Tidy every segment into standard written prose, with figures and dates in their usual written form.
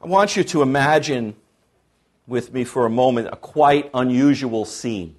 I want you to imagine with me for a moment a quite unusual scene.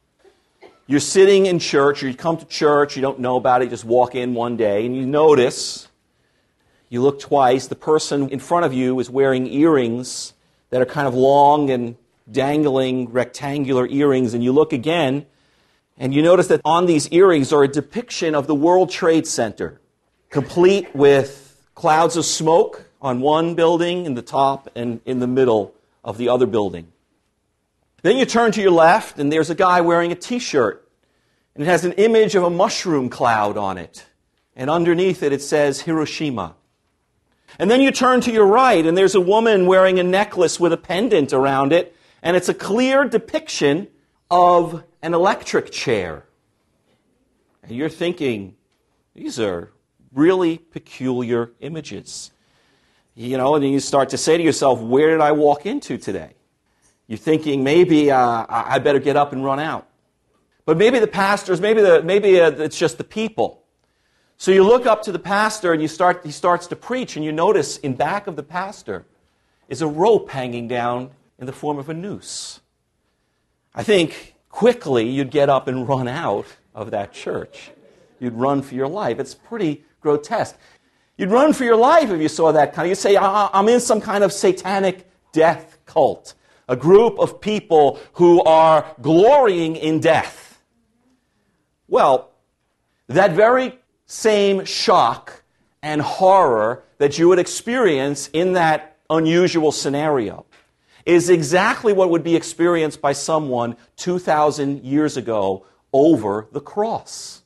You're sitting in church, or you come to church, you don't know about it, you just walk in one day, and you notice, you look twice, the person in front of you is wearing earrings that are kind of long and dangling rectangular earrings, and you look again, and you notice that on these earrings are a depiction of the World Trade Center, complete with clouds of smoke on one building in the top and in the middle of the other building. Then you turn to your left, and there's a guy wearing a t-shirt, and it has an image of a mushroom cloud on it, and underneath it, it says Hiroshima. And then you turn to your right, and there's a woman wearing a necklace with a pendant around it, and it's a clear depiction of an electric chair. And you're thinking, these are really peculiar images. You know, and then you start to say to yourself, where did I walk into today? You're thinking, maybe I better get up and run out. But maybe the pastors, maybe it's just the people. So you look up to the pastor and he starts to preach, and you notice in back of the pastor is a rope hanging down in the form of a noose. I think quickly you'd get up and run out of that church. You'd run for your life. It's pretty grotesque. You'd run for your life if you saw that kind of. You'd say, I'm in some kind of satanic death cult. A group of people who are glorying in death. Well, that very same shock and horror that you would experience in that unusual scenario is exactly what would be experienced by someone 2,000 years ago over the cross.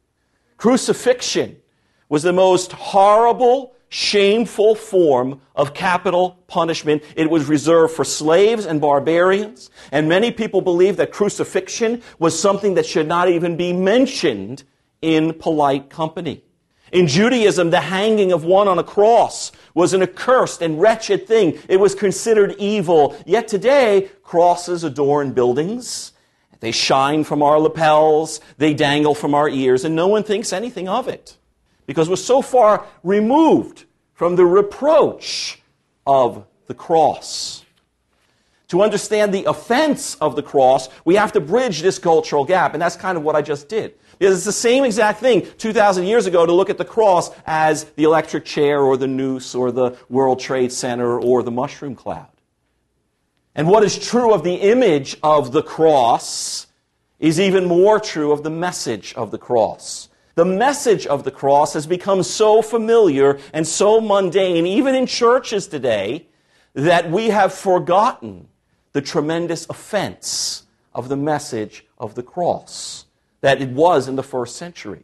Crucifixion was the most horrible, shameful form of capital punishment. It was reserved for slaves and barbarians, and many people believe that crucifixion was something that should not even be mentioned in polite company. In Judaism, the hanging of one on a cross was an accursed and wretched thing. It was considered evil. Yet today, crosses adorn buildings. They shine from our lapels. They dangle from our ears, and no one thinks anything of it, because we're so far removed from the reproach of the cross. To understand the offense of the cross, we have to bridge this cultural gap, and that's kind of what I just did. Because it's the same exact thing 2,000 years ago to look at the cross as the electric chair or the noose or the World Trade Center or the mushroom cloud. And what is true of the image of the cross is even more true of the message of the cross. The message of the cross has become so familiar and so mundane, even in churches today, that we have forgotten the tremendous offense of the message of the cross that it was in the first century.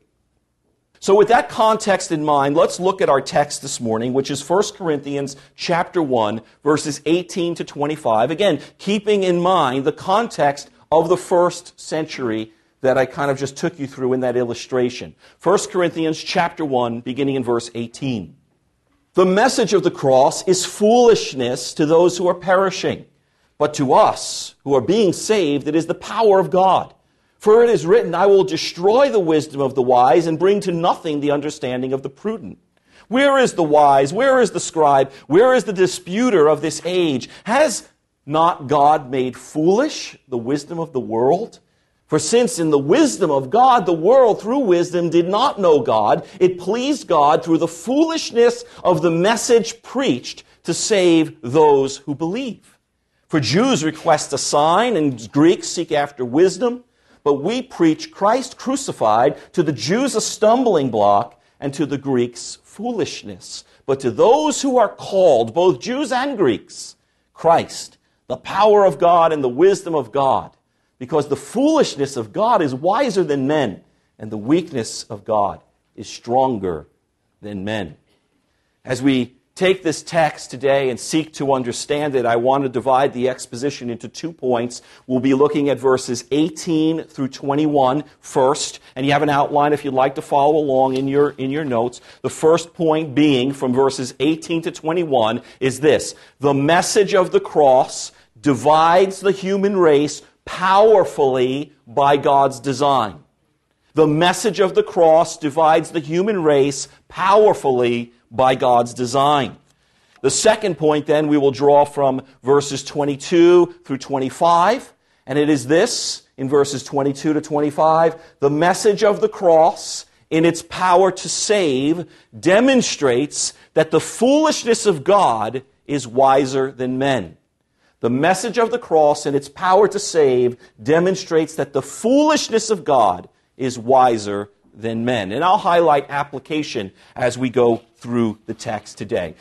So with that context in mind, let's look at our text this morning, which is 1 Corinthians chapter 1, verses 18 to 25. Again, keeping in mind the context of the first century that I kind of just took you through in that illustration. 1 Corinthians chapter 1, beginning in verse 18. The message of the cross is foolishness to those who are perishing, but to us who are being saved, it is the power of God. For it is written, I will destroy the wisdom of the wise and bring to nothing the understanding of the prudent. Where is the wise? Where is the scribe? Where is the disputer of this age? Has not God made foolish the wisdom of the world? For since in the wisdom of God, the world through wisdom did not know God, it pleased God through the foolishness of the message preached to save those who believe. For Jews request a sign and Greeks seek after wisdom. But we preach Christ crucified, to the Jews a stumbling block, and to the Greeks foolishness. But to those who are called, both Jews and Greeks, Christ, the power of God and the wisdom of God. Because the foolishness of God is wiser than men, and the weakness of God is stronger than men. As we take this text today and seek to understand it, I want to divide the exposition into 2 points. We'll be looking at verses 18 through 21 first, and you have an outline if you'd like to follow along in your notes. The first point being, from verses 18 to 21, is this: the message of the cross divides the human race powerfully by God's design. The message of the cross divides the human race powerfully by God's design. The second point, then, we will draw from verses 22 through 25, and it is this, in verses 22 to 25, the message of the cross, in its power to save, demonstrates that the foolishness of God is wiser than men. The message of the cross and its power to save demonstrates that the foolishness of God is wiser than men. And I'll highlight application as we go through the text today.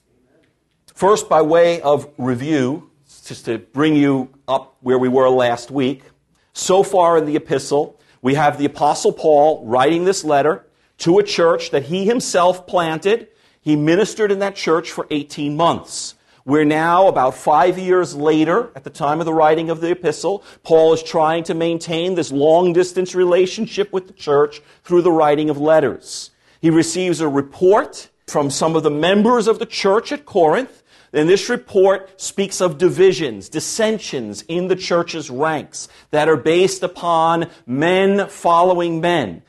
First, by way of review, just to bring you up where we were last week, so far in the epistle, we have the Apostle Paul writing this letter to a church that he himself planted. He ministered in that church for 18 months. We're now about 5 years later, at the time of the writing of the epistle. Paul is trying to maintain this long-distance relationship with the church through the writing of letters. He receives a report from some of the members of the church at Corinth, and this report speaks of divisions, dissensions in the church's ranks that are based upon men, following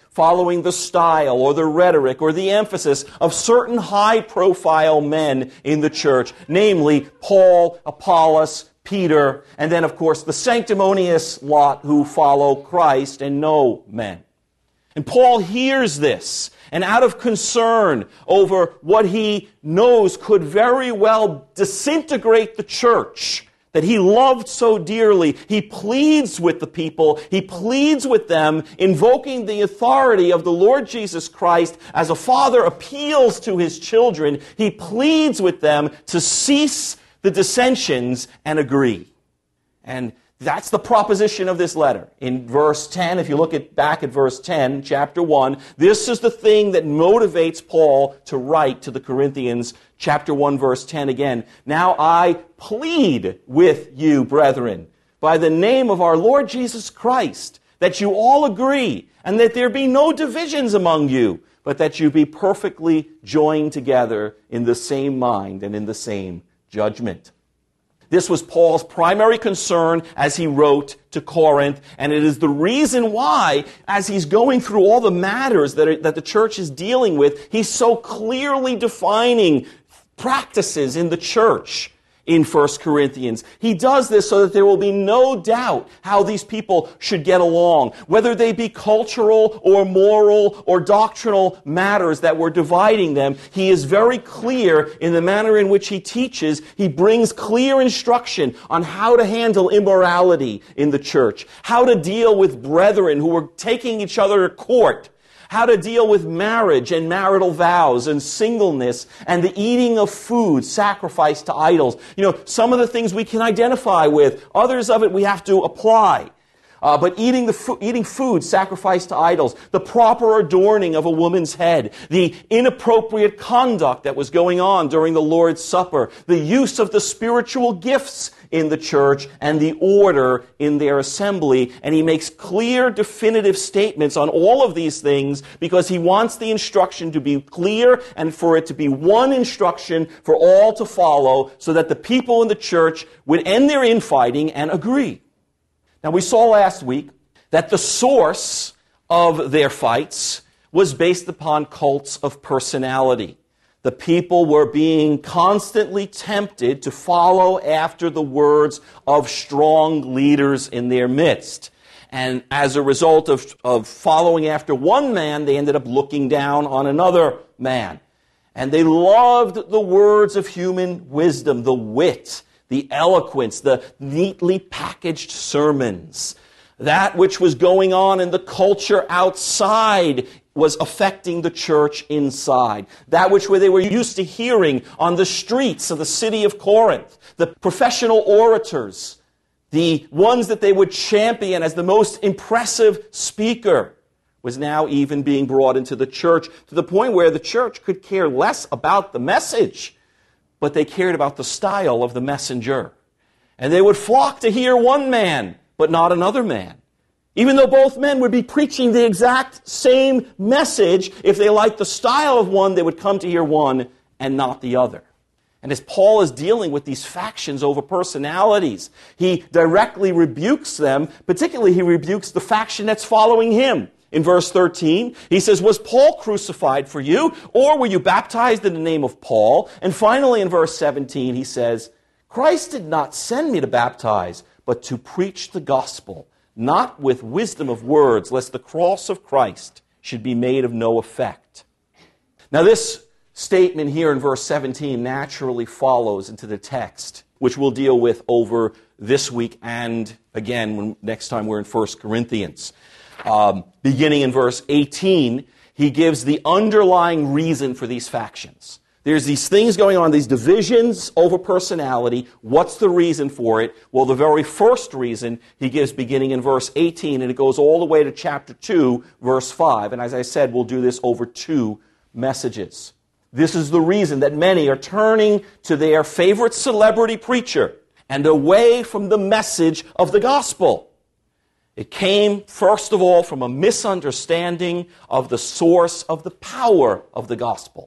the style or the rhetoric or the emphasis of certain high-profile men in the church, namely Paul, Apollos, Peter, and then, of course, the sanctimonious lot who follow Christ and know men. And Paul hears this, and out of concern over what he knows could very well disintegrate the church that he loved so dearly, he pleads with the people, he pleads with them, invoking the authority of the Lord Jesus Christ as a father appeals to his children. He pleads with them to cease the dissensions and agree. And that's the proposition of this letter. In verse 10, if you look back at verse 10, chapter 1, this is the thing that motivates Paul to write to the Corinthians, chapter 1, verse 10 again. Now I plead with you, brethren, by the name of our Lord Jesus Christ, that you all agree, and that there be no divisions among you, but that you be perfectly joined together in the same mind and in the same judgment. This was Paul's primary concern as he wrote to Corinth, and it is the reason why, as he's going through all the matters that the church is dealing with, he's so clearly defining practices in the church in 1 Corinthians. He does this so that there will be no doubt how these people should get along, whether they be cultural or moral or doctrinal matters that were dividing them. He is very clear in the manner in which he teaches. He brings clear instruction on how to handle immorality in the church, how to deal with brethren who were taking each other to court, how to deal with marriage and marital vows and singleness and the eating of food sacrificed to idols. You know, some of the things we can identify with, others of it we have to apply. But eating food sacrificed to idols, the proper adorning of a woman's head, the inappropriate conduct that was going on during the Lord's Supper, the use of the spiritual gifts in the church, and the order in their assembly. And he makes clear, definitive statements on all of these things because he wants the instruction to be clear and for it to be one instruction for all to follow so that the people in the church would end their infighting and agree. Now, we saw last week that the source of their fights was based upon cults of personality. The people were being constantly tempted to follow after the words of strong leaders in their midst. And as a result of following after one man, they ended up looking down on another man. And they loved the words of human wisdom, the wit, the eloquence, the neatly packaged sermons. That which was going on in the culture outside was affecting the church inside. That which they were used to hearing on the streets of the city of Corinth, the professional orators, the ones that they would champion as the most impressive speaker, was now even being brought into the church to the point where the church could care less about the message, but they cared about the style of the messenger. And they would flock to hear one man, but not another man. Even though both men would be preaching the exact same message, if they liked the style of one, they would come to hear one and not the other. And as Paul is dealing with these factions over personalities, he directly rebukes them. Particularly, he rebukes the faction that's following him in verse 13. He says, was Paul crucified for you, or were you baptized in the name of Paul? And finally, in verse 17, he says, Christ did not send me to baptize, but to preach the gospel, not with wisdom of words, lest the cross of Christ should be made of no effect. Now, this statement here in verse 17 naturally follows into the text, which we'll deal with over this week and again next time we're in 1 Corinthians. Beginning in verse 18, he gives the underlying reason for these factions. There's these things going on, these divisions over personality. What's the reason for it? Well, the very first reason he gives beginning in verse 18, and it goes all the way to chapter 2, verse 5. And as I said, we'll do this over 2 messages. This is the reason that many are turning to their favorite celebrity preacher and away from the message of the gospel. It came, first of all, from a misunderstanding of the source of the power of the gospel.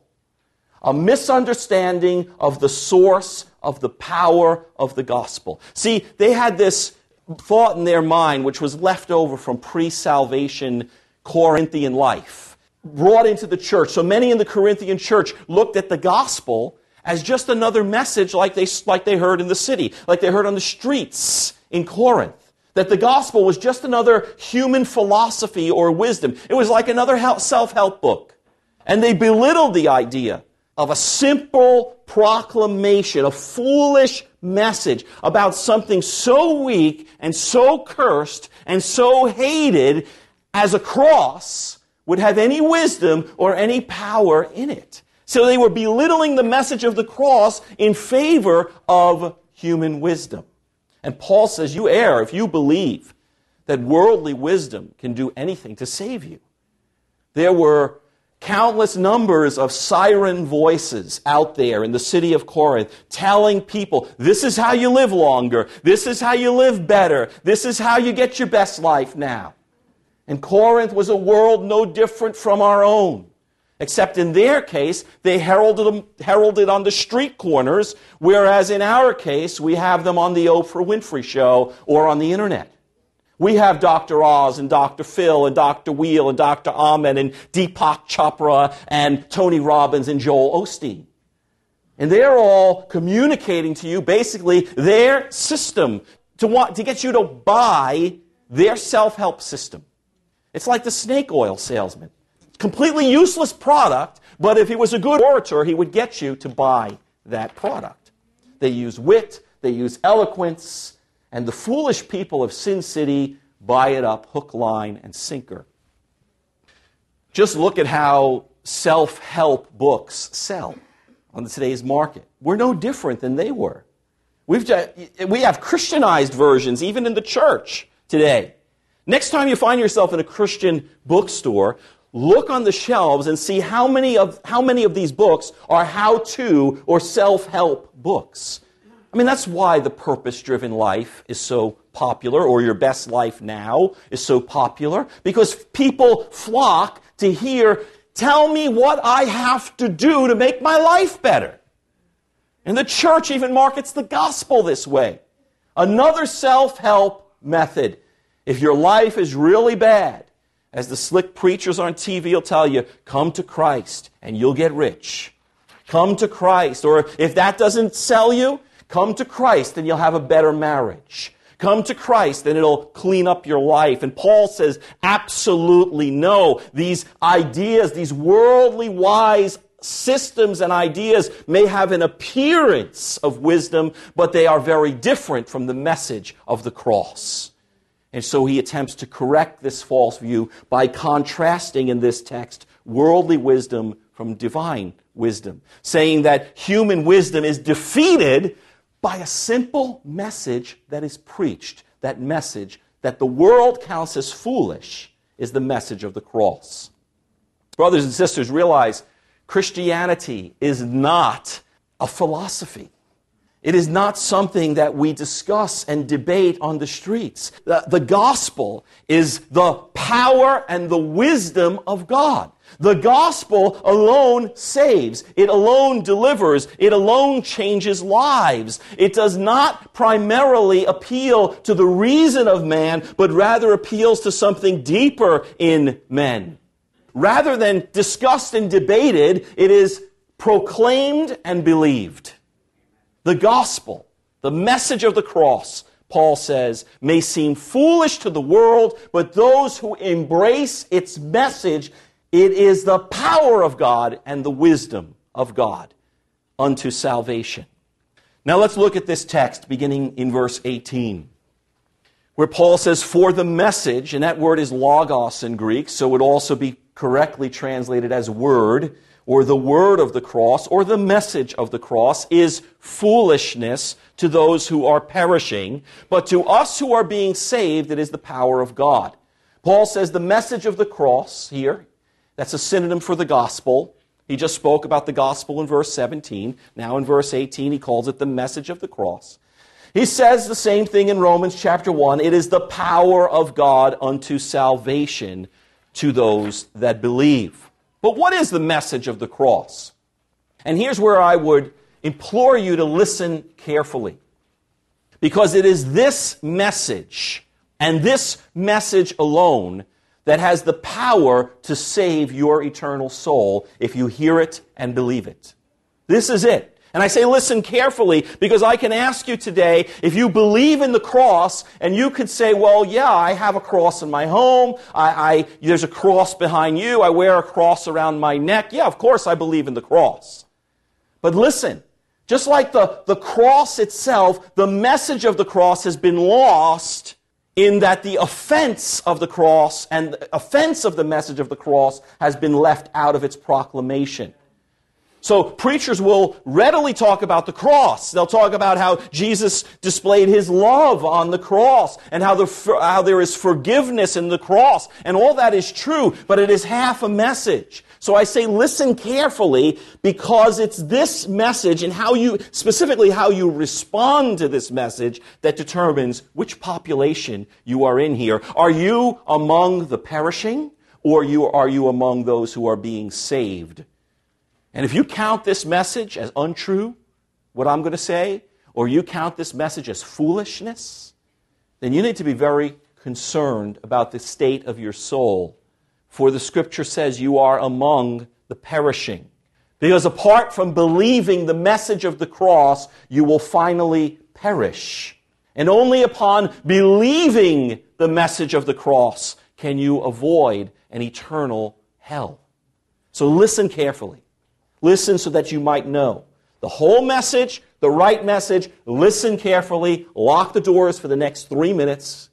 A misunderstanding of the source of the power of the gospel. See, they had this thought in their mind, which was left over from pre-salvation Corinthian life, brought into the church. So many in the Corinthian church looked at the gospel as just another message like they heard in the city, like they heard on the streets in Corinth. That the gospel was just another human philosophy or wisdom. It was like another self-help book. And they belittled the idea of a simple proclamation, a foolish message about something so weak and so cursed and so hated as a cross would have any wisdom or any power in it. So they were belittling the message of the cross in favor of human wisdom. And Paul says, you err if you believe that worldly wisdom can do anything to save you. There were countless numbers of siren voices out there in the city of Corinth telling people, this is how you live longer, this is how you live better, this is how you get your best life now. And Corinth was a world no different from our own. Except in their case, they heralded on the street corners, whereas in our case, we have them on the Oprah Winfrey Show or on the internet. We have Dr. Oz and Dr. Phil and Dr. Wheel and Dr. Ahmed and Deepak Chopra and Tony Robbins and Joel Osteen. And they're all communicating to you basically their system to get you to buy their self-help system. It's like the snake oil salesman. Completely useless product, but if he was a good orator, he would get you to buy that product. They use wit, they use eloquence, and the foolish people of Sin City buy it up hook, line, and sinker. Just look at how self-help books sell on today's market. We're no different than they were. We have Christianized versions even in the church today. Next time you find yourself in a Christian bookstore, look on the shelves and see how many of these books are how-to or self-help books. I mean, that's why The Purpose-Driven Life is so popular, or Your Best Life Now is so popular, because people flock to hear, tell me what I have to do to make my life better. And the church even markets the gospel this way. Another self-help method. If your life is really bad, as the slick preachers on TV will tell you, come to Christ and you'll get rich. Come to Christ. Or if that doesn't sell you, come to Christ and you'll have a better marriage. Come to Christ and it'll clean up your life. And Paul says, absolutely no. These ideas, these worldly wise systems and ideas may have an appearance of wisdom, but they are very different from the message of the cross. And so he attempts to correct this false view by contrasting in this text worldly wisdom from divine wisdom, saying that human wisdom is defeated by a simple message that is preached. That message that the world counts as foolish is the message of the cross. Brothers and sisters, realize Christianity is not a philosophy. It is not something that we discuss and debate on the streets. The gospel is the power and the wisdom of God. The gospel alone saves. It alone delivers. It alone changes lives. It does not primarily appeal to the reason of man, but rather appeals to something deeper in men. Rather than discussed and debated, it is proclaimed and believed. The gospel, the message of the cross, Paul says, may seem foolish to the world, but those who embrace its message, it is the power of God and the wisdom of God unto salvation. Now let's look at this text beginning in verse 18, where Paul says, for the message, and that word is logos in Greek, so it would also be correctly translated as word, or the word of the cross, or the message of the cross, is foolishness to those who are perishing, but to us who are being saved, it is the power of God. Paul says the message of the cross here, that's a synonym for the gospel. He just spoke about the gospel in verse 17. Now in verse 18, he calls it the message of the cross. He says the same thing in Romans chapter 1. It is the power of God unto salvation to those that believe. But what is the message of the cross? And here's where I would implore you to listen carefully. Because it is this message, and this message alone, that has the power to save your eternal soul if you hear it and believe it. This is it. And I say listen carefully because I can ask you today, if you believe in the cross, and you could say, well, yeah, I have a cross in my home, there's a cross behind you, I wear a cross around my neck. Yeah, of course I believe in the cross. But listen, just like the cross itself, the message of the cross has been lost in that the offense of the cross and the offense of the message of the cross has been left out of its proclamation. So preachers will readily talk about the cross. They'll talk about how Jesus displayed his love on the cross and how there is forgiveness in the cross. And all that is true, but it is half a message. So I say listen carefully because it's this message and specifically how you respond to this message that determines which population you are in here. Are you among the perishing or are you among those who are being saved? And if you count this message as untrue, what I'm going to say, or you count this message as foolishness, then you need to be very concerned about the state of your soul. For the Scripture says you are among the perishing. Because apart from believing the message of the cross, you will finally perish. And only upon believing the message of the cross can you avoid an eternal hell. So listen carefully. Listen so that you might know the whole message, the right message. Listen carefully. Lock the doors for the next 3 minutes.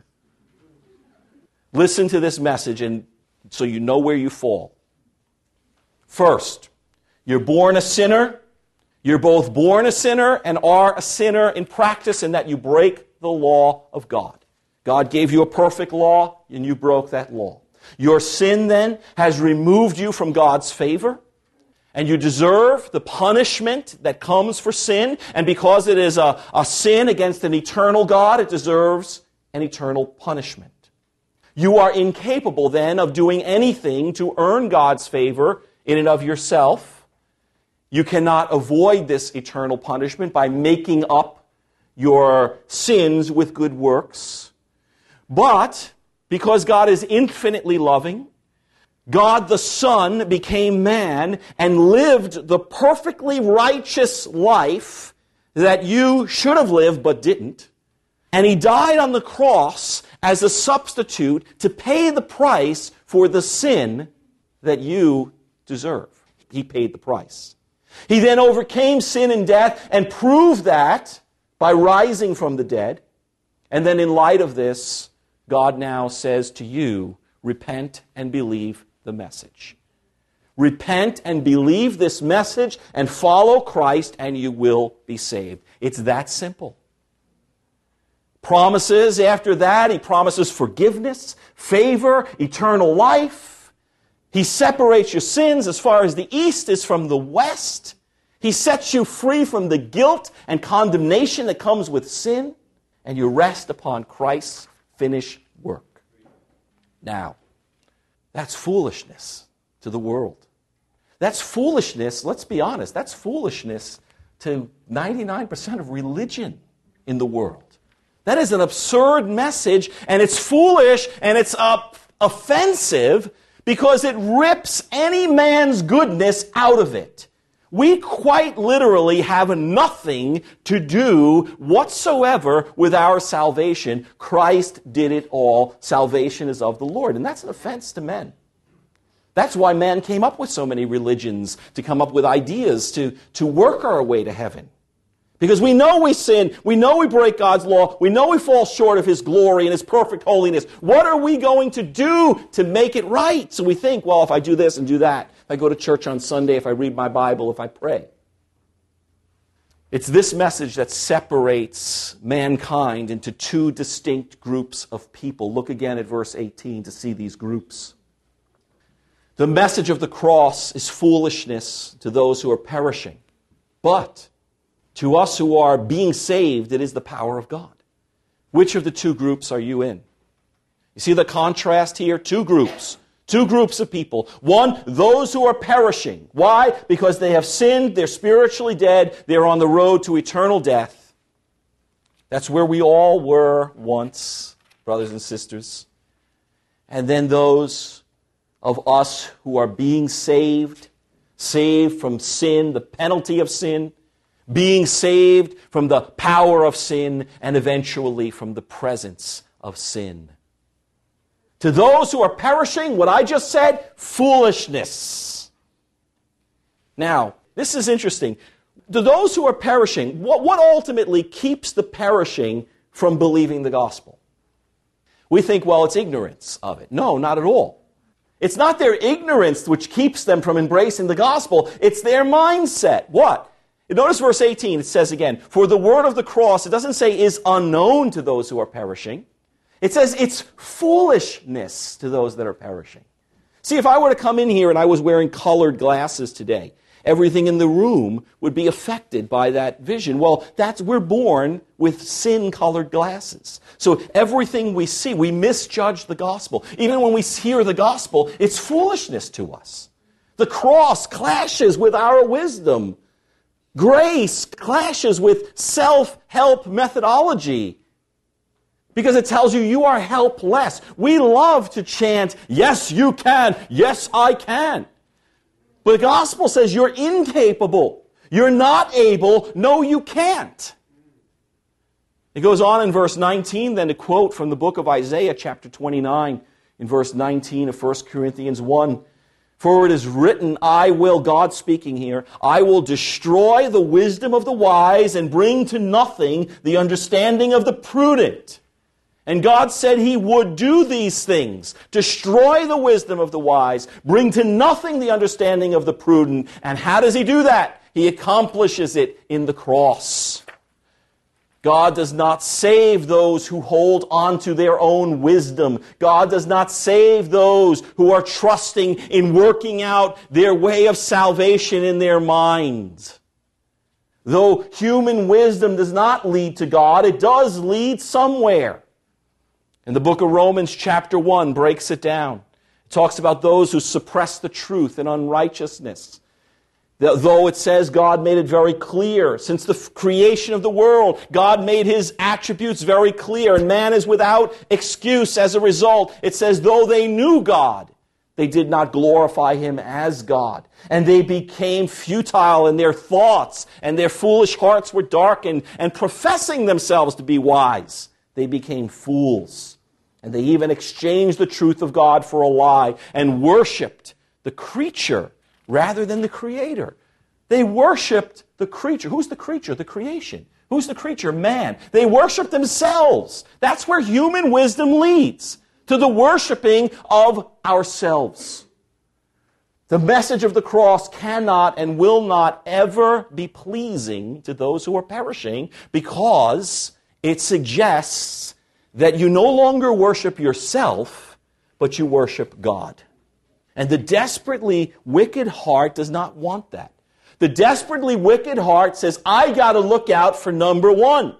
Listen to this message and so you know where you fall. First, you're born a sinner. You're both born a sinner and are a sinner in practice in that you break the law of God. God gave you a perfect law and you broke that law. Your sin then has removed you from God's favor. And you deserve the punishment that comes for sin. And because it is a sin against an eternal God, it deserves an eternal punishment. You are incapable then of doing anything to earn God's favor in and of yourself. You cannot avoid this eternal punishment by making up your sins with good works. But because God is infinitely loving, God the Son became man and lived the perfectly righteous life that you should have lived but didn't. And he died on the cross as a substitute to pay the price for the sin that you deserve. He paid the price. He then overcame sin and death and proved that by rising from the dead. And then in light of this, God now says to you, repent and believe the message. Repent and believe this message and follow Christ and you will be saved. It's that simple. Promises after that, he promises forgiveness, favor, eternal life. He separates your sins as far as the east is from the west. He sets you free from the guilt and condemnation that comes with sin, and you rest upon Christ's finished work. Now, that's foolishness. to the world. That's foolishness, let's be honest, that's foolishness to 99% of religion in the world. That is an absurd message, and it's foolish, and it's offensive because it rips any man's goodness out of it. We quite literally have nothing to do whatsoever with our salvation. Christ did it all. Salvation is of the Lord. And that's an offense to men. That's why man came up with so many religions, to come up with ideas to work our way to heaven. Because we know we sin, we know we break God's law, we know we fall short of His glory and His perfect holiness. What are we going to do to make it right? So we think, well, if I do this and do that, if I go to church on Sunday, if I read my Bible, if I pray. It's this message that separates mankind into two distinct groups of people. Look again at verse 18 to see these groups. The message of the cross is foolishness to those who are perishing, but to us who are being saved, it is the power of God. Which of the two groups are you in? You see the contrast here? Two groups of people. One, those who are perishing. Why? Because they have sinned, they're spiritually dead, they're on the road to eternal death. That's where we all were once, brothers and sisters. And then those of us who are being saved from sin, the penalty of sin, being saved from the power of sin, and eventually from the presence of sin. To those who are perishing, what I just said, foolishness. Now, this is interesting. To those who are perishing, what ultimately keeps the perishing from believing the gospel? We think, well, it's ignorance of it. No, not at all. It's not their ignorance which keeps them from embracing the gospel. It's their mindset. What? Notice verse 18, it says again, for the word of the cross, it doesn't say is unknown to those who are perishing. It says it's foolishness to those that are perishing. See, if I were to come in here and I was wearing colored glasses today, everything in the room would be affected by that vision. Well, we're born with sin-colored glasses. So everything we see, we misjudge the gospel. Even when we hear the gospel, it's foolishness to us. The cross clashes with our wisdom. Grace clashes with self-help methodology because it tells you you are helpless. We love to chant, yes, you can, yes, I can. But the gospel says you're incapable. You're not able. No, you can't. It goes on in verse 19 then to quote from the book of Isaiah chapter 29 in verse 19 of 1 Corinthians 1. For it is written, I will, God speaking here, I will destroy the wisdom of the wise and bring to nothing the understanding of the prudent. And God said He would do these things, destroy the wisdom of the wise, bring to nothing the understanding of the prudent. And how does He do that? He accomplishes it in the cross. God does not save those who hold on to their own wisdom. God does not save those who are trusting in working out their way of salvation in their minds. Though human wisdom does not lead to God, it does lead somewhere. And the book of Romans chapter 1 breaks it down. It talks about those who suppress the truth in unrighteousness. Though it says God made it very clear, since the creation of the world, God made His attributes very clear, and man is without excuse as a result. It says, though they knew God, they did not glorify Him as God. And they became futile in their thoughts, and their foolish hearts were darkened, and professing themselves to be wise, they became fools. And they even exchanged the truth of God for a lie, and worshipped the creature rather than the Creator. They worshipped the creature. Who's the creature? The creation. Who's the creature? Man. They worship themselves. That's where human wisdom leads, to the worshiping of ourselves. The message of the cross cannot and will not ever be pleasing to those who are perishing, because it suggests that you no longer worship yourself, but you worship God. And the desperately wicked heart does not want that. The desperately wicked heart says, I got to look out for number one.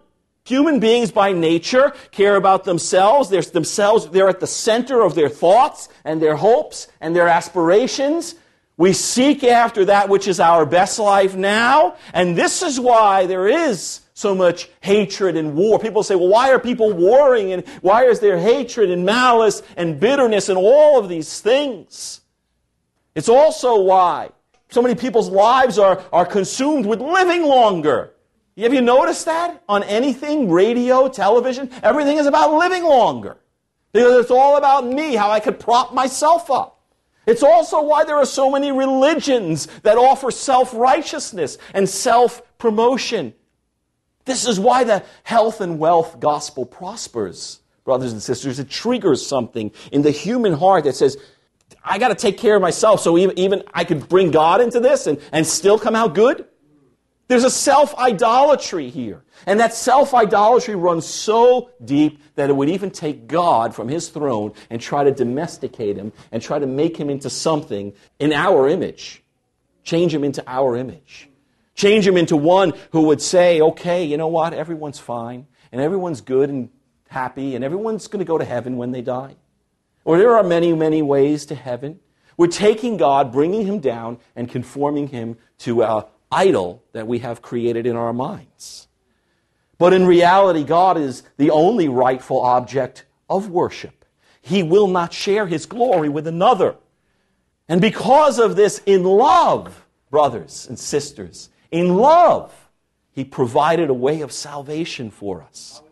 Human beings by nature care about themselves. They're at the center of their thoughts and their hopes and their aspirations. We seek after that which is our best life now. And this is why there is so much hatred and war. People say, well, why are people warring? And why is there hatred and malice and bitterness and all of these things? It's also why so many people's lives are consumed with living longer. Have you noticed that? On anything, radio, television, everything is about living longer. Because it's all about me, how I could prop myself up. It's also why there are so many religions that offer self-righteousness and self-promotion. This is why the health and wealth gospel prospers, brothers and sisters. It triggers something in the human heart that says, I got to take care of myself so even I could bring God into this and still come out good. There's a self-idolatry here. And that self-idolatry runs so deep that it would even take God from His throne and try to domesticate Him and try to make Him into something in our image. Change Him into our image. Change Him into one who would say, okay, you know what, everyone's fine, and everyone's good and happy, and everyone's going to go to heaven when they die. Or there are many, many ways to heaven. We're taking God, bringing Him down, and conforming Him to an idol that we have created in our minds. But in reality, God is the only rightful object of worship. He will not share His glory with another. And because of this, in love, brothers and sisters, in love, He provided a way of salvation for us.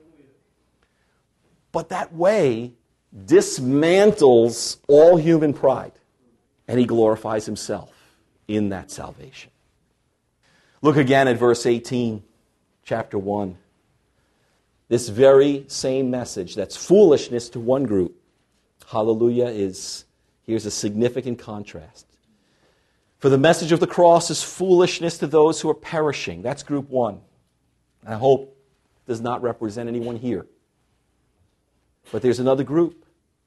But that way dismantles all human pride, and He glorifies Himself in that salvation. Look again at verse 18, chapter 1. This very same message that's foolishness to one group, hallelujah, here's a significant contrast. For the message of the cross is foolishness to those who are perishing. That's group one. I hope does not represent anyone here. But there's another group.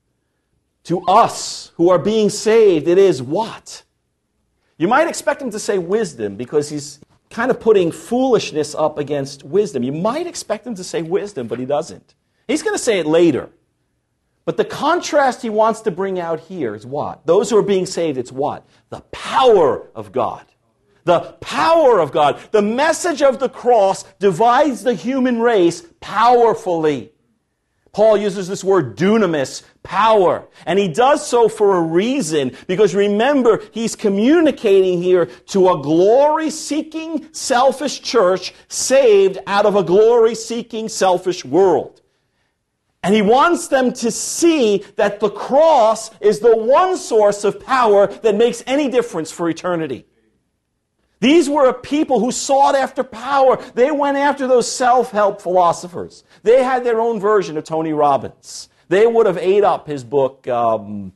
To us who are being saved, it is what? You might expect him to say wisdom because he's kind of putting foolishness up against wisdom. You might expect him to say wisdom, but he doesn't. He's going to say it later. But the contrast he wants to bring out here is what? Those who are being saved, it's what? The power of God. The power of God. The message of the cross divides the human race powerfully. Paul uses this word dunamis, power. And he does so for a reason. Because remember, he's communicating here to a glory-seeking, selfish church saved out of a glory-seeking, selfish world. And he wants them to see that the cross is the one source of power that makes any difference for eternity. These were a people who sought after power. They went after those self-help philosophers. They had their own version of Tony Robbins. They would have ate up his book, Awaken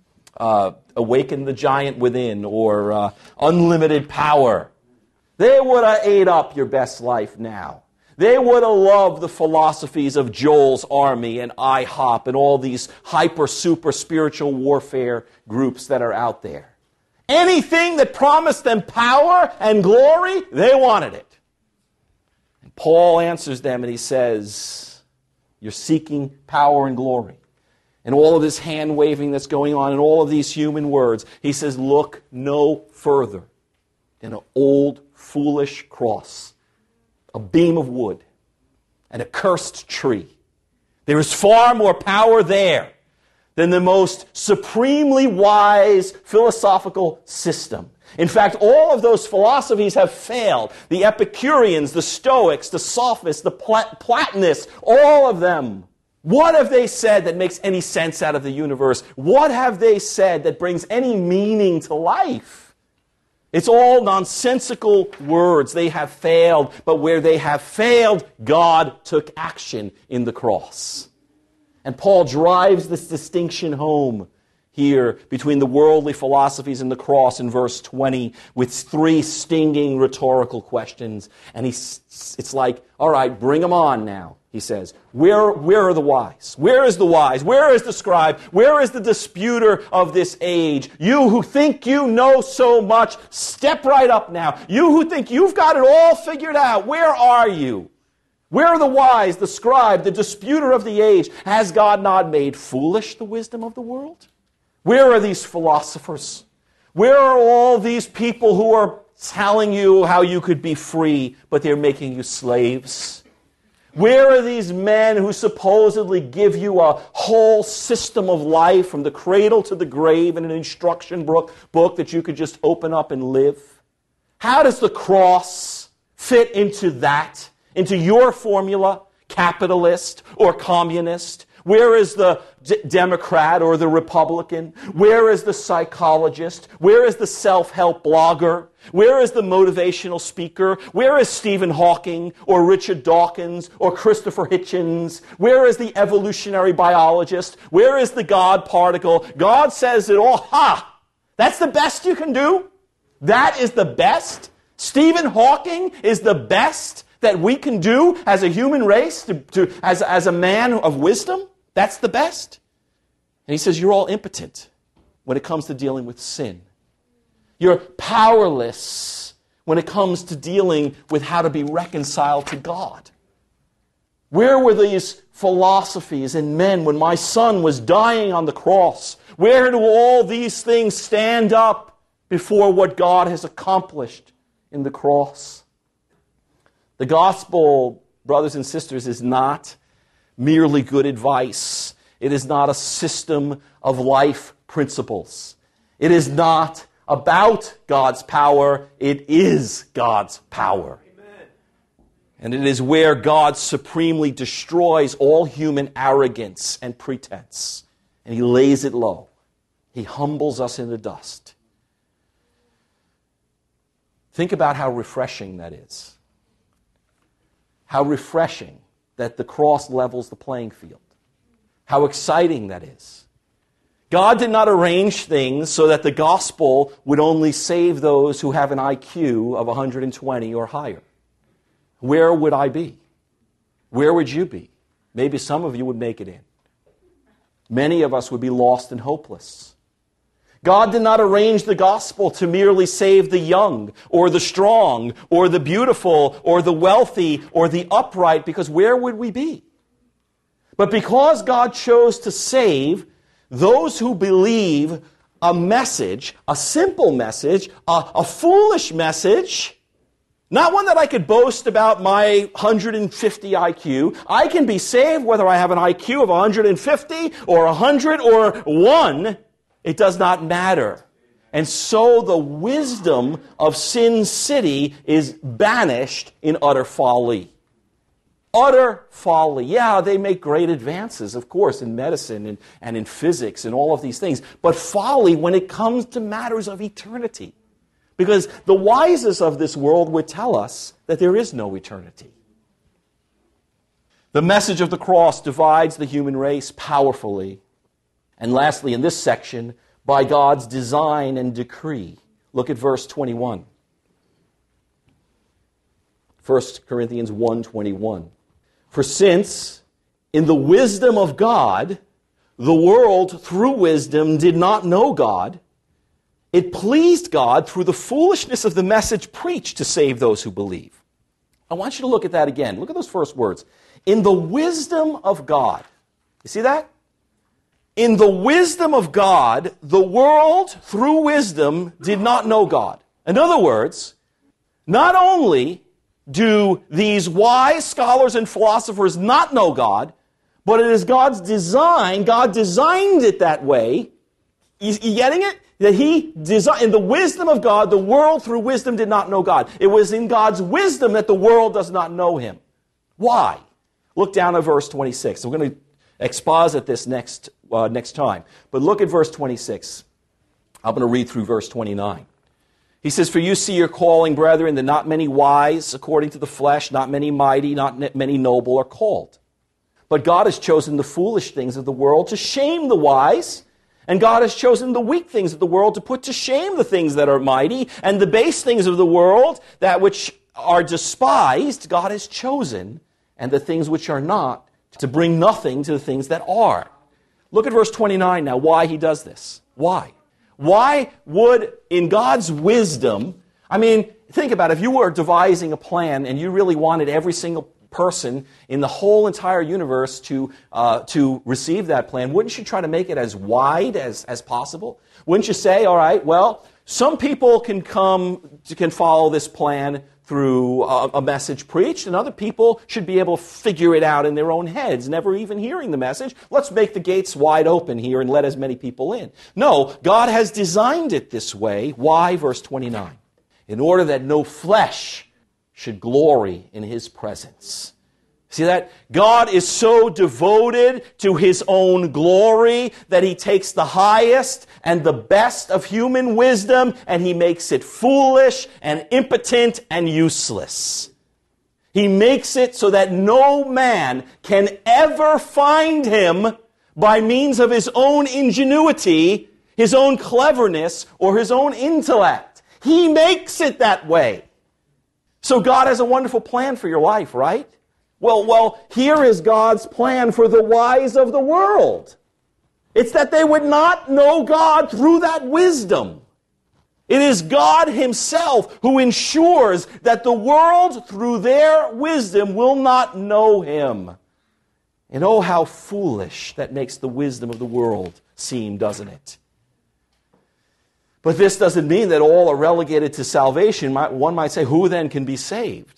the Giant Within, or Unlimited Power. They would have ate up Your Best Life Now. They would have loved the philosophies of Joel's Army and IHOP and all these hyper-super spiritual warfare groups that are out there. Anything that promised them power and glory, they wanted it. And Paul answers them and he says, you're seeking power and glory. And all of this hand-waving that's going on and all of these human words, he says, look no further than an old, foolish cross, a beam of wood, and a cursed tree. There is far more power there than the most supremely wise philosophical system. In fact, all of those philosophies have failed. The Epicureans, the Stoics, the Sophists, the Platonists, all of them. What have they said that makes any sense out of the universe? What have they said that brings any meaning to life? It's all nonsensical words. They have failed, but where they have failed, God took action in the cross. And Paul drives this distinction home here between the worldly philosophies and the cross in verse 20 with three stinging rhetorical questions. And it's like, all right, bring them on now, he says. Where are the wise? Where is the wise? Where is the scribe? Where is the disputer of this age? You who think you know so much, step right up now. You who think you've got it all figured out, where are you? Where are the wise, the scribe, the disputer of the age? Has God not made foolish the wisdom of the world? Where are these philosophers? Where are all these people who are telling you how you could be free, but they're making you slaves? Where are these men who supposedly give you a whole system of life from the cradle to the grave in an instruction book that you could just open up and live? How does the cross fit into that? Into your formula, capitalist or communist? Where is the Democrat or the Republican? Where is the psychologist? Where is the self-help blogger? Where is the motivational speaker? Where is Stephen Hawking or Richard Dawkins or Christopher Hitchens? Where is the evolutionary biologist? Where is the God particle? God says it all. Ha! That's the best you can do? That is the best? Stephen Hawking is the best that we can do as a human race, as a man of wisdom? That's the best? And he says, you're all impotent when it comes to dealing with sin. You're powerless when it comes to dealing with how to be reconciled to God. Where were these philosophies and men when my son was dying on the cross? Where do all these things stand up before what God has accomplished in the cross? The gospel, brothers and sisters, is not merely good advice. It is not a system of life principles. It is not about God's power. It is God's power. Amen. And it is where God supremely destroys all human arrogance and pretense. And He lays it low. He humbles us in the dust. Think about how refreshing that is. How refreshing that the cross levels the playing field. How exciting that is. God did not arrange things so that the gospel would only save those who have an IQ of 120 or higher. Where would I be? Where would you be? Maybe some of you would make it in. Many of us would be lost and hopeless. God did not arrange the gospel to merely save the young or the strong or the beautiful or the wealthy or the upright, because where would we be? But because God chose to save those who believe a message, a simple message, a foolish message, not one that I could boast about my 150 IQ. I can be saved whether I have an IQ of 150 or 100 or 1. It does not matter. And so the wisdom of Sin City is banished in utter folly. Utter folly. Yeah, they make great advances, of course, in medicine and in physics and all of these things. But folly when it comes to matters of eternity. Because the wisest of this world would tell us that there is no eternity. The message of the cross divides the human race powerfully. And lastly, in this section, by God's design and decree. Look at verse 21. 1 Corinthians 1:21. For since, in the wisdom of God, the world through wisdom did not know God, it pleased God through the foolishness of the message preached to save those who believe. I want you to look at that again. Look at those first words. In the wisdom of God. You see that? In the wisdom of God, the world, through wisdom, did not know God. In other words, not only do these wise scholars and philosophers not know God, but it is God's design. God designed it that way. You getting it? That He designed, in the wisdom of God, the world through wisdom did not know God. It was in God's wisdom that the world does not know Him. Why? Look down at verse 26. We're going to exposit this next time. But look at verse 26. I'm going to read through verse 29. He says, for you see your calling, brethren, that not many wise according to the flesh, not many mighty, not many noble are called. But God has chosen the foolish things of the world to shame the wise, and God has chosen the weak things of the world to put to shame the things that are mighty, and the base things of the world, that which are despised, God has chosen, and the things which are not, to bring nothing to the things that are. Look at verse 29 now, why He does this. Why? Why would, in God's wisdom, I mean, think about it, if you were devising a plan and you really wanted every single person in the whole entire universe to receive that plan, wouldn't you try to make it as wide as possible? Wouldn't you say, all right, well, some people can follow this plan through a message preached, and other people should be able to figure it out in their own heads, never even hearing the message. Let's make the gates wide open here and let as many people in. No, God has designed it this way. Why? Verse 29. In order that no flesh should glory in His presence. See that? God is so devoted to His own glory that He takes the highest and the best of human wisdom and He makes it foolish and impotent and useless. He makes it so that no man can ever find Him by means of his own ingenuity, his own cleverness, or his own intellect. He makes it that way. So God has a wonderful plan for your life, right? Well, here is God's plan for the wise of the world. It's that they would not know God through that wisdom. It is God Himself who ensures that the world, through their wisdom, will not know Him. And oh, how foolish that makes the wisdom of the world seem, doesn't it? But this doesn't mean that all are relegated to salvation. One might say, who then can be saved?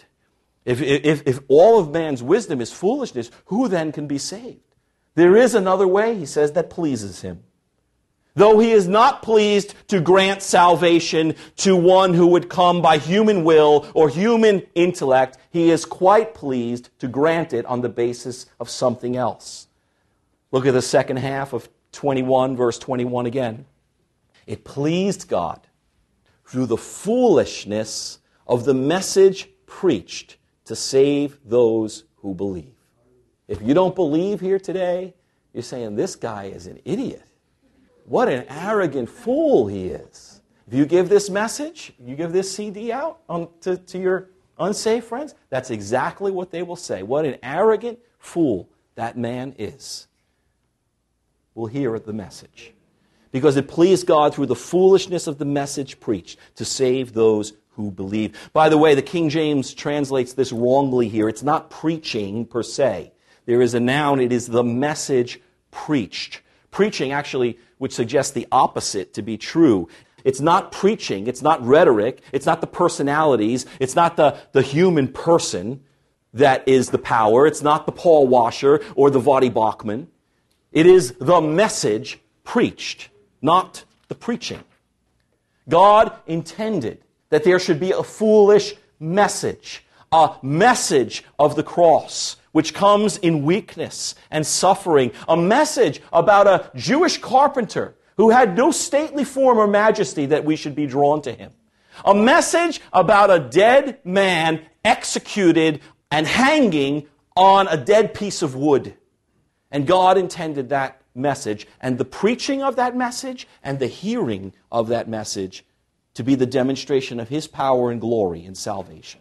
If all of man's wisdom is foolishness, who then can be saved? There is another way, he says, that pleases Him. Though He is not pleased to grant salvation to one who would come by human will or human intellect, He is quite pleased to grant it on the basis of something else. Look at the second half of 21, verse 21 again. It pleased God through the foolishness of the message preached to save those who believe. If you don't believe here today, you're saying, this guy is an idiot. What an arrogant fool he is. If you give this message, you give this CD out to your unsaved friends, that's exactly what they will say. What an arrogant fool that man is. We'll hear the message. Because it pleased God through the foolishness of the message preached to save those who believe. By the way, the King James translates this wrongly here. It's not preaching per se. There is a noun. It is the message preached. Preaching actually would suggest the opposite to be true. It's not preaching. It's not rhetoric. It's not the personalities. It's not the human person that is the power. It's not the Paul Washer or the Voddie Baucham. It is the message preached, not the preaching. God intended that there should be a foolish message, a message of the cross, which comes in weakness and suffering, a message about a Jewish carpenter who had no stately form or majesty that we should be drawn to him, a message about a dead man executed and hanging on a dead piece of wood. And God intended that message and the preaching of that message and the hearing of that message to be the demonstration of His power and glory in salvation.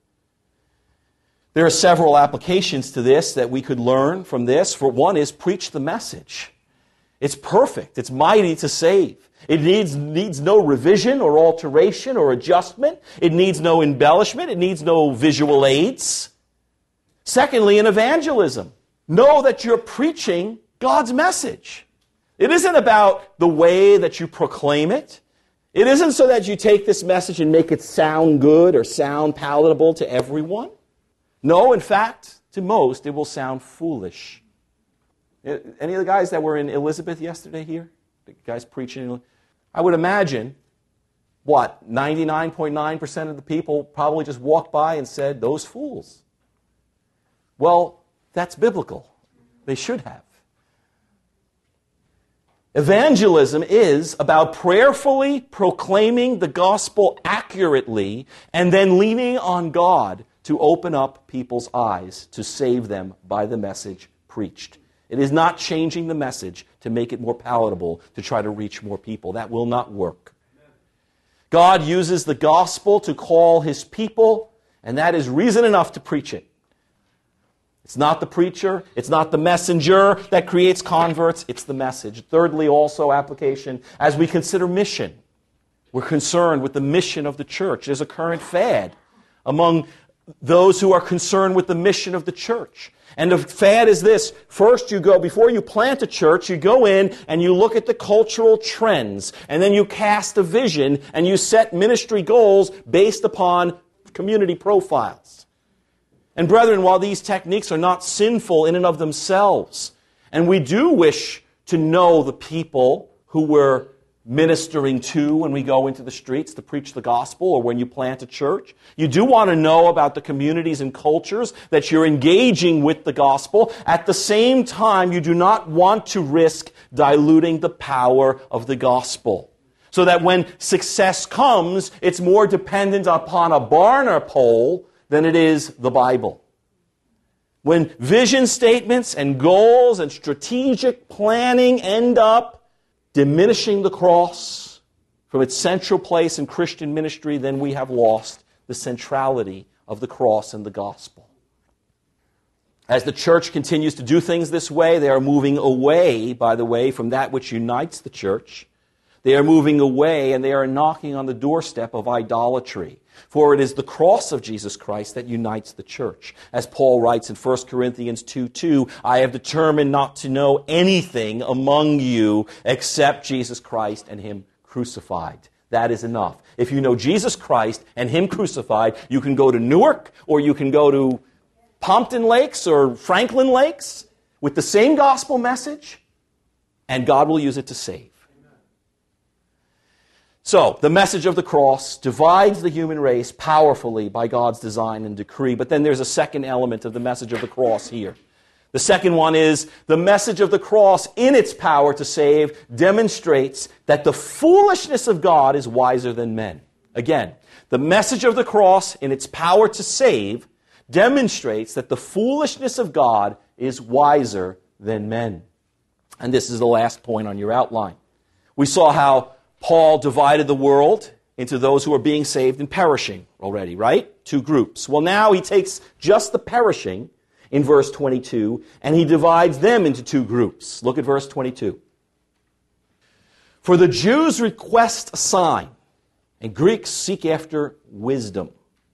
There are several applications to this that we could learn from this. For one is preach the message. It's perfect. It's mighty to save. It needs no revision or alteration or adjustment. It needs no embellishment. It needs no visual aids. Secondly, in evangelism, know that you're preaching God's message. It isn't about the way that you proclaim it. It isn't so that you take this message and make it sound good or sound palatable to everyone. No, in fact, to most, it will sound foolish. Any of the guys that were in Elizabeth yesterday here? The guys preaching? I would imagine, 99.9% of the people probably just walked by and said, those fools. Well, that's biblical. They should have. Evangelism is about prayerfully proclaiming the gospel accurately and then leaning on God to open up people's eyes to save them by the message preached. It is not changing the message to make it more palatable to try to reach more people. That will not work. God uses the gospel to call His people, and that is reason enough to preach it. It's not the preacher, it's not the messenger that creates converts, it's the message. Thirdly, also application, as we consider mission. We're concerned with the mission of the church. There's a current fad among those who are concerned with the mission of the church. And the fad is this: first you go, before you plant a church, you go in and you look at the cultural trends, and then you cast a vision and you set ministry goals based upon community profiles. And brethren, while these techniques are not sinful in and of themselves, and we do wish to know the people who we're ministering to when we go into the streets to preach the gospel or when you plant a church. You do want to know about the communities and cultures that you're engaging with the gospel. At the same time, you do not want to risk diluting the power of the gospel. So that when success comes, it's more dependent upon a Barna poll than it is the Bible. When vision statements and goals and strategic planning end up diminishing the cross from its central place in Christian ministry, then we have lost the centrality of the cross and the gospel. As the church continues to do things this way, they are moving away, by the way, from that which unites the church. They are moving away and they are knocking on the doorstep of idolatry. For it is the cross of Jesus Christ that unites the church. As Paul writes in 1 Corinthians 2:2, I have determined not to know anything among you except Jesus Christ and Him crucified. That is enough. If you know Jesus Christ and Him crucified, you can go to Newark or you can go to Pompton Lakes or Franklin Lakes with the same gospel message, and God will use it to save. So, the message of the cross divides the human race powerfully by God's design and decree. But then there's a second element of the message of the cross here. The second one is the message of the cross, in its power to save, demonstrates that the foolishness of God is wiser than men. Again, the message of the cross, in its power to save, demonstrates that the foolishness of God is wiser than men. And this is the last point on your outline. We saw how Paul divided the world into those who are being saved and perishing already, right? Two groups. Well, now he takes just the perishing in verse 22, and he divides them into two groups. Look at verse 22. For the Jews request a sign, and Greeks seek after wisdom.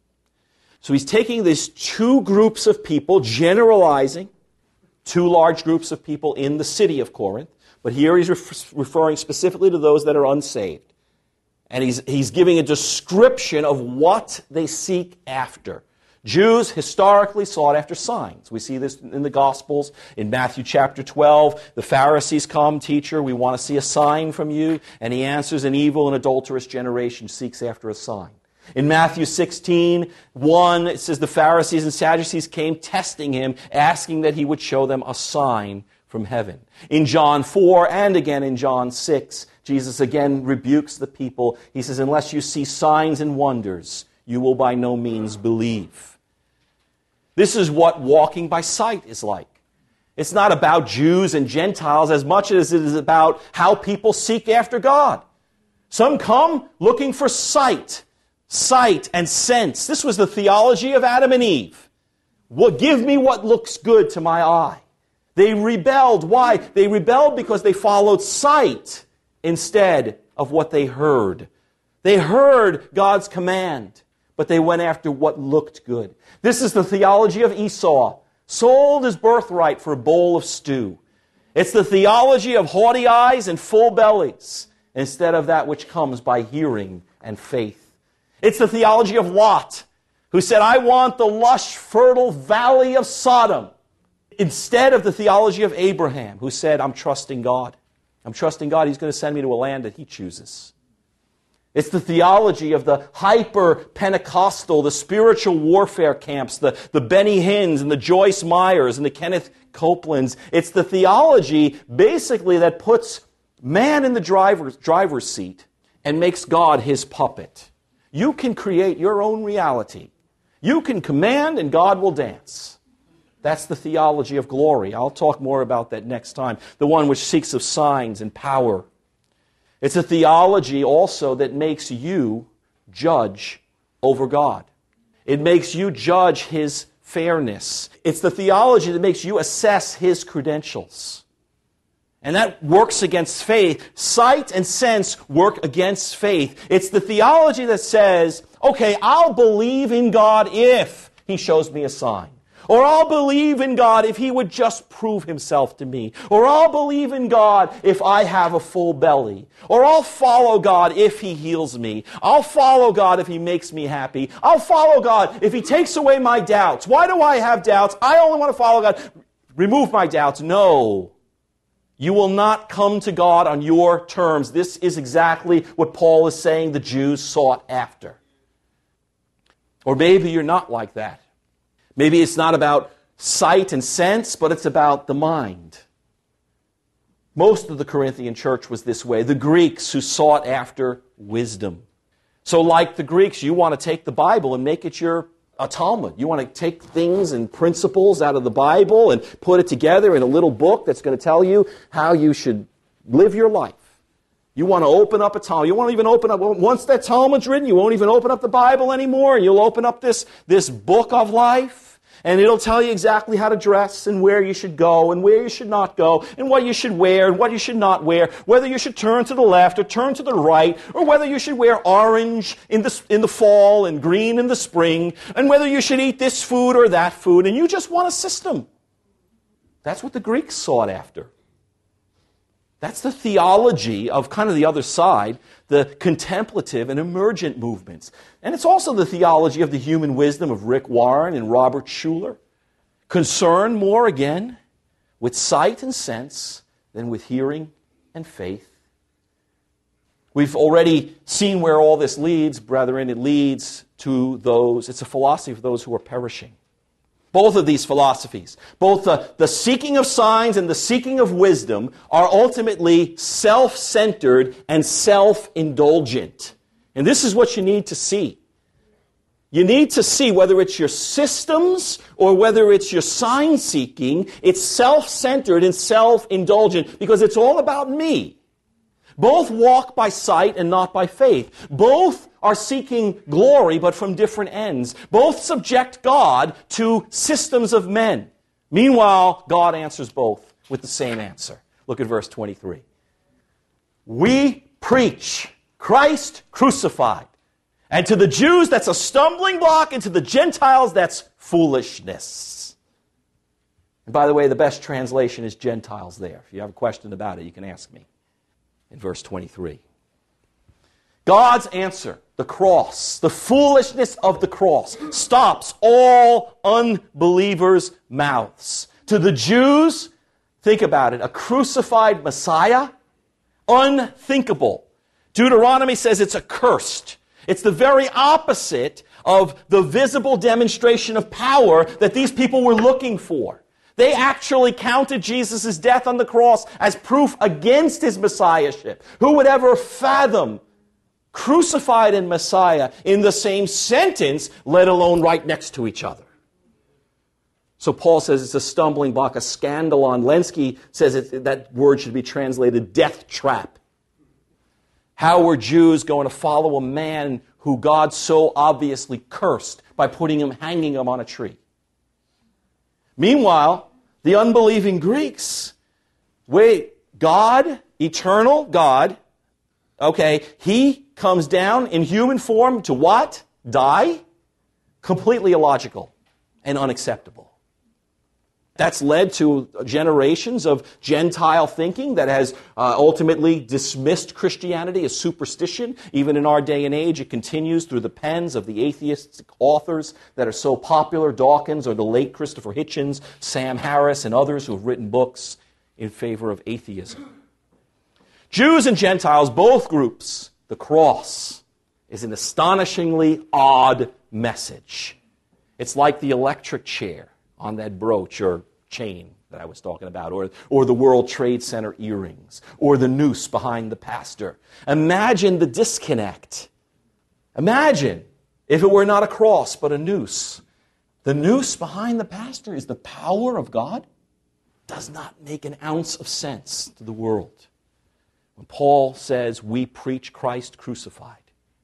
So he's taking these two groups of people, generalizing two large groups of people in the city of Corinth. But here he's referring specifically to those that are unsaved. And he's giving a description of what they seek after. Jews historically sought after signs. We see this in the Gospels. In Matthew chapter 12, the Pharisees come, teacher, we want to see a sign from you. And he answers, an evil and adulterous generation seeks after a sign. In Matthew 16:1, it says the Pharisees and Sadducees came testing him, asking that he would show them a sign from heaven. In John 4 and again in John 6, Jesus again rebukes the people. He says, unless you see signs and wonders, you will by no means believe. This is what walking by sight is like. It's not about Jews and Gentiles as much as it is about how people seek after God. Some come looking for sight and sense. This was the theology of Adam and Eve. Well, give me what looks good to my eye. They rebelled. Why? They rebelled because they followed sight instead of what they heard. They heard God's command, but they went after what looked good. This is the theology of Esau. Sold his birthright for a bowl of stew. It's the theology of haughty eyes and full bellies instead of that which comes by hearing and faith. It's the theology of Lot, who said, I want the lush, fertile valley of Sodom, instead of the theology of Abraham, who said, I'm trusting God. I'm trusting God. He's going to send me to a land that He chooses. It's the theology of the hyper-Pentecostal, the spiritual warfare camps, the Benny Hinns and the Joyce Meyers and the Kenneth Copelands. It's the theology, basically, that puts man in the driver's seat and makes God his puppet. You can create your own reality. You can command and God will dance. That's the theology of glory. I'll talk more about that next time. The one which seeks of signs and power. It's a theology also that makes you judge over God. It makes you judge His fairness. It's the theology that makes you assess His credentials. And that works against faith. Sight and sense work against faith. It's the theology that says, okay, I'll believe in God if he shows me a sign. Or I'll believe in God if he would just prove himself to me. Or I'll believe in God if I have a full belly. Or I'll follow God if he heals me. I'll follow God if he makes me happy. I'll follow God if he takes away my doubts. Why do I have doubts? I only want to follow God. Remove my doubts. No. You will not come to God on your terms. This is exactly what Paul is saying the Jews sought after. Or maybe you're not like that. Maybe it's not about sight and sense, but it's about the mind. Most of the Corinthian church was this way. The Greeks who sought after wisdom. So like the Greeks, you want to take the Bible and make it a Talmud. You want to take things and principles out of the Bible and put it together in a little book that's going to tell you how you should live your life. You want to open up a Talmud. You won't even open up, once that Talmud's written, you won't even open up the Bible anymore, and you'll open up this book of life, and it'll tell you exactly how to dress and where you should go and where you should not go and what you should wear and what you should not wear, whether you should turn to the left or turn to the right, or whether you should wear orange in the fall and green in the spring, and whether you should eat this food or that food, and you just want a system. That's what the Greeks sought after. That's the theology of kind of the other side, the contemplative and emergent movements. And it's also the theology of the human wisdom of Rick Warren and Robert Schuller. Concerned more, again, with sight and sense than with hearing and faith. We've already seen where all this leads, brethren. It leads to it's a philosophy of those who are perishing. Both of these philosophies, both the seeking of signs and the seeking of wisdom, are ultimately self-centered and self-indulgent. And this is what you need to see. You need to see whether it's your systems or whether it's your sign-seeking, it's self-centered and self-indulgent because it's all about me. Both walk by sight and not by faith. Both are seeking glory, but from different ends. Both subject God to systems of men. Meanwhile, God answers both with the same answer. Look at verse 23. We preach Christ crucified. And to the Jews, that's a stumbling block, and to the Gentiles, that's foolishness. And by the way, the best translation is Gentiles there. If you have a question about it, you can ask me. In verse 23. God's answer, the cross, the foolishness of the cross, stops all unbelievers' mouths. To the Jews, think about it, a crucified Messiah, unthinkable. Deuteronomy says it's accursed. It's the very opposite of the visible demonstration of power that these people were looking for. They actually counted Jesus' death on the cross as proof against his messiahship. Who would ever fathom crucified and Messiah in the same sentence, let alone right next to each other? So Paul says it's a stumbling block, a scandalon. Lenski says that word should be translated death trap. How were Jews going to follow a man who God so obviously cursed by hanging him on a tree? Meanwhile, the unbelieving Greeks, God, eternal God, he comes down in human form to what? Die? Completely illogical and unacceptable. That's led to generations of Gentile thinking that has ultimately dismissed Christianity as superstition. Even in our day and age, it continues through the pens of the atheistic authors that are so popular, Dawkins or the late Christopher Hitchens, Sam Harris, and others who have written books in favor of atheism. Jews and Gentiles, both groups, the cross is an astonishingly odd message. It's like the electric chair on that brooch or chain that I was talking about, or the World Trade Center earrings, or the noose behind the pastor. Imagine the disconnect. Imagine if it were not a cross, but a noose. The noose behind the pastor is the power of God. Does not make an ounce of sense to the world. When Paul says, we preach Christ crucified.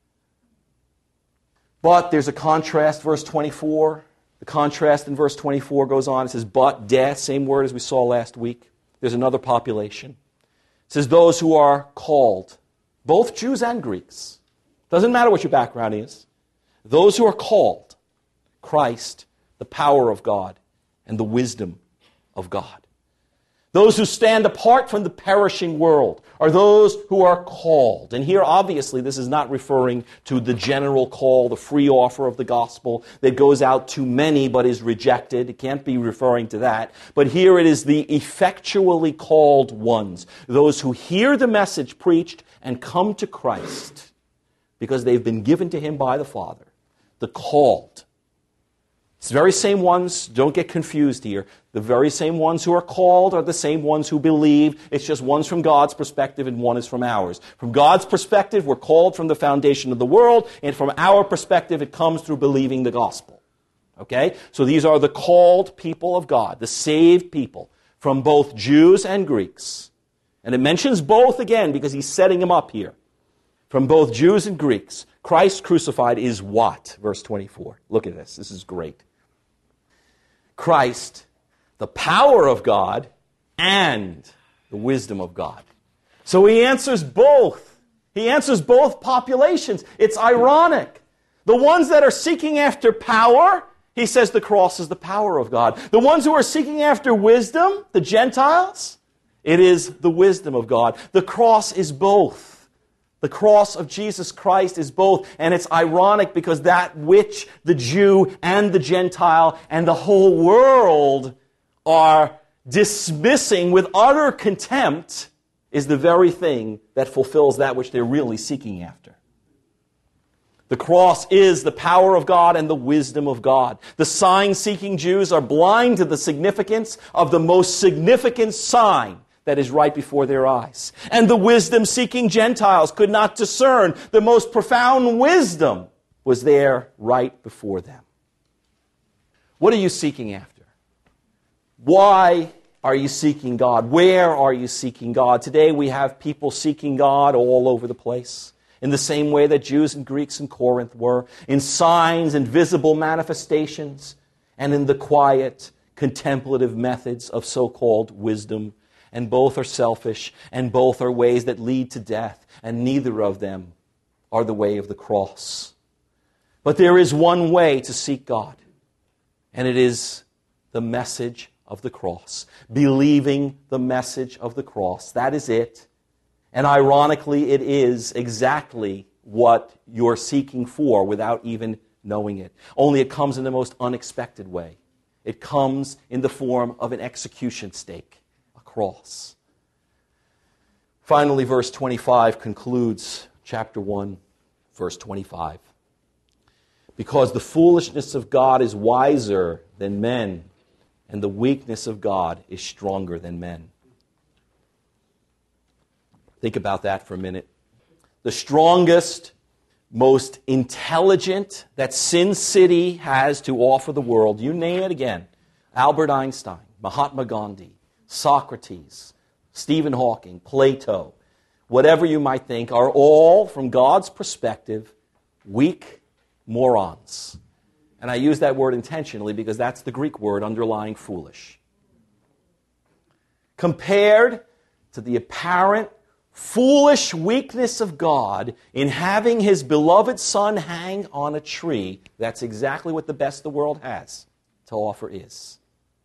But there's a contrast, verse 24. The contrast in verse 24 goes on. It says, but death, same word as we saw last week. There's another population. It says, those who are called, both Jews and Greeks. Doesn't matter what your background is. Those who are called, Christ the power of God, and the wisdom of God. Those who stand apart from the perishing world are those who are called. And here, obviously, this is not referring to the general call, the free offer of the gospel that goes out to many but is rejected. It can't be referring to that. But here it is the effectually called ones, those who hear the message preached and come to Christ because they've been given to Him by the Father, the called. It's the very same ones, don't get confused here, the very same ones who are called are the same ones who believe. It's just one's from God's perspective and one is from ours. From God's perspective, we're called from the foundation of the world, and from our perspective, it comes through believing the gospel. Okay? So these are the called people of God, the saved people, from both Jews and Greeks. And it mentions both again because he's setting them up here. From both Jews and Greeks, Christ crucified is what? Verse 24. Look at this. This is great. Christ, the power of God, and the wisdom of God. So he answers both. He answers both populations. It's ironic. The ones that are seeking after power, he says the cross is the power of God. The ones who are seeking after wisdom, the Gentiles, it is the wisdom of God. The cross is both. The cross of Jesus Christ is both, and it's ironic because that which the Jew and the Gentile and the whole world are dismissing with utter contempt is the very thing that fulfills that which they're really seeking after. The cross is the power of God and the wisdom of God. The sign-seeking Jews are blind to the significance of the most significant sign that is right before their eyes. And the wisdom-seeking Gentiles could not discern the most profound wisdom was there right before them. What are you seeking after? Why are you seeking God? Where are you seeking God? Today we have people seeking God all over the place, in the same way that Jews and Greeks in Corinth were, in signs and visible manifestations, and in the quiet, contemplative methods of so-called wisdom. And both are selfish, and both are ways that lead to death, and neither of them are the way of the cross. But there is one way to seek God, and it is the message of the cross. Believing the message of the cross. That is it. And ironically, it is exactly what you're seeking for without even knowing it. Only it comes in the most unexpected way. It comes in the form of an execution stake. Cross. Finally, verse 25 concludes chapter 1, verse 25. Because the foolishness of God is wiser than men, and the weakness of God is stronger than men. Think about that for a minute. The strongest, most intelligent that Sin City has to offer the world, you name it again, Albert Einstein, Mahatma Gandhi, Socrates, Stephen Hawking, Plato, whatever you might think, are all, from God's perspective, weak morons. And I use that word intentionally because that's the Greek word underlying foolish. Compared to the apparent foolish weakness of God in having His beloved Son hang on a tree, that's exactly what the best the world has to offer is.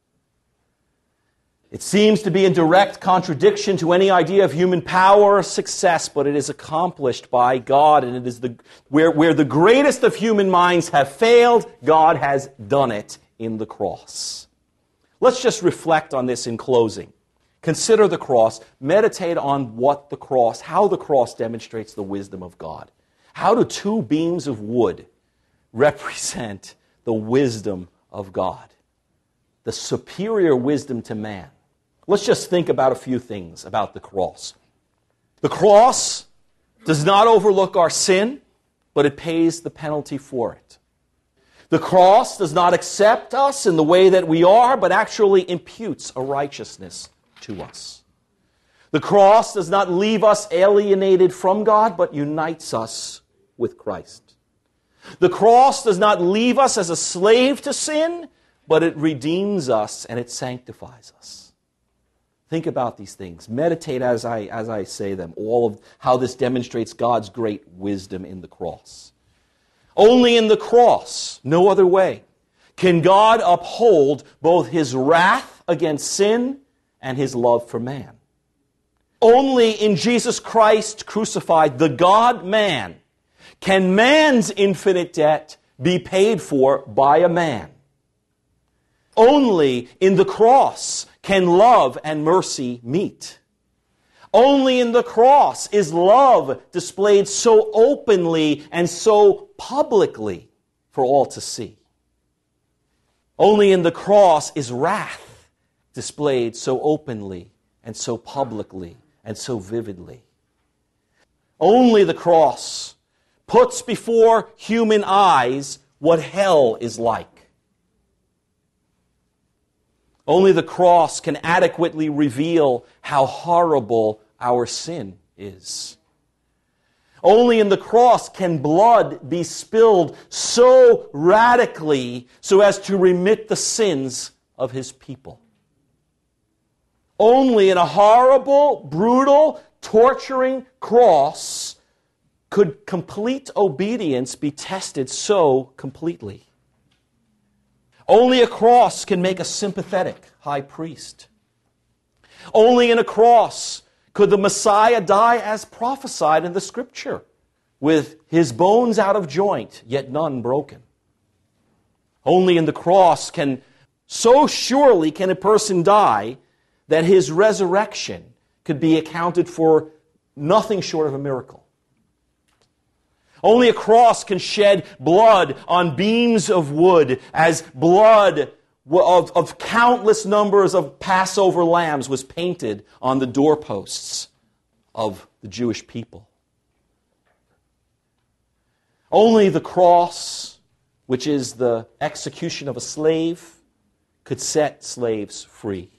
It seems to be in direct contradiction to any idea of human power or success, but it is accomplished by God, and it is where the greatest of human minds have failed, God has done it in the cross. Let's just reflect on this in closing. Consider the cross. Meditate on how the cross demonstrates the wisdom of God. How do two beams of wood represent the wisdom of God? The superior wisdom to man. Let's just think about a few things about the cross. The cross does not overlook our sin, but it pays the penalty for it. The cross does not accept us in the way that we are, but actually imputes a righteousness to us. The cross does not leave us alienated from God, but unites us with Christ. The cross does not leave us as a slave to sin, but it redeems us and it sanctifies us. Think about these things. Meditate as I say them, all of how this demonstrates God's great wisdom in the cross. Only in the cross, no other way, can God uphold both his wrath against sin and his love for man. Only in Jesus Christ crucified, the God-man, can man's infinite debt be paid for by a man. Only in the cross can love and mercy meet. Only in the cross is love displayed so openly and so publicly for all to see. Only in the cross is wrath displayed so openly and so publicly and so vividly. Only the cross puts before human eyes what hell is like. Only the cross can adequately reveal how horrible our sin is. Only in the cross can blood be spilled so radically so as to remit the sins of his people. Only in a horrible, brutal, torturing cross could complete obedience be tested so completely. Only a cross can make a sympathetic high priest. Only in a cross could the Messiah die as prophesied in the Scripture, with his bones out of joint, yet none broken. Only in the cross so surely can a person die that his resurrection could be accounted for nothing short of a miracle. Only a cross can shed blood on beams of wood as blood of countless numbers of Passover lambs was painted on the doorposts of the Jewish people. Only the cross, which is the execution of a slave, could set slaves free.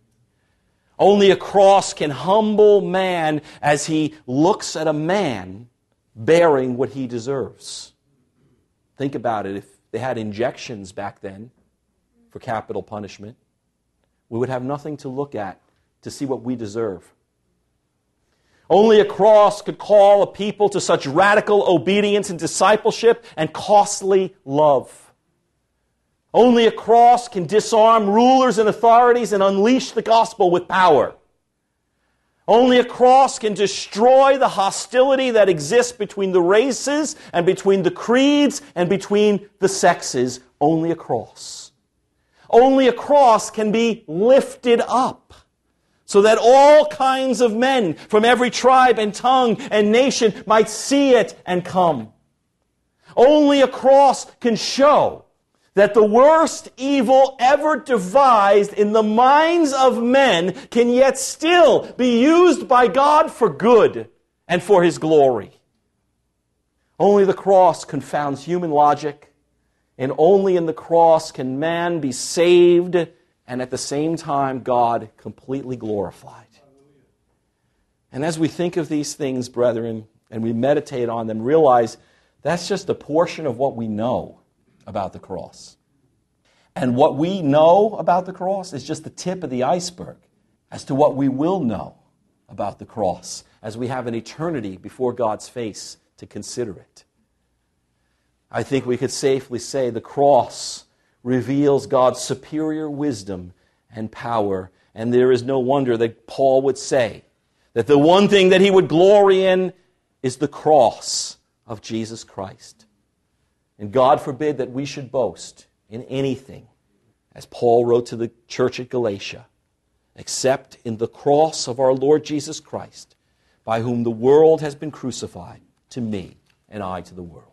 Only a cross can humble man as he looks at a man bearing what he deserves. Think about it. If they had injections back then for capital punishment, we would have nothing to look at to see what we deserve. Only a cross could call a people to such radical obedience and discipleship and costly love. Only a cross can disarm rulers and authorities and unleash the gospel with power. Only a cross can destroy the hostility that exists between the races and between the creeds and between the sexes. Only a cross. Only a cross can be lifted up so that all kinds of men from every tribe and tongue and nation might see it and come. Only a cross can show that the worst evil ever devised in the minds of men can yet still be used by God for good and for his glory. Only the cross confounds human logic, and only in the cross can man be saved and at the same time God completely glorified. And as we think of these things, brethren, and we meditate on them, realize that's just a portion of what we know about the cross. And what we know about the cross is just the tip of the iceberg as to what we will know about the cross as we have an eternity before God's face to consider it. I think we could safely say the cross reveals God's superior wisdom and power, and there is no wonder that Paul would say that the one thing that he would glory in is the cross of Jesus Christ. And God forbid that we should boast in anything, as Paul wrote to the church at Galatia, except in the cross of our Lord Jesus Christ, by whom the world has been crucified to me and I to the world.